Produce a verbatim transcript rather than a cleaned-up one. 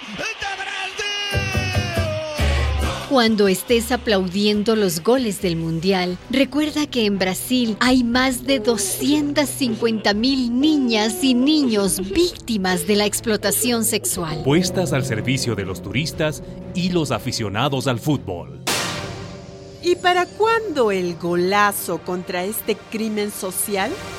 Cuando estés aplaudiendo los goles del Mundial, recuerda que en Brasil hay más de doscientas cincuenta mil niñas y niños víctimas de la explotación sexual. Puestas al servicio de los turistas y los aficionados al fútbol. ¿Y para cuándo el golazo contra este crimen social?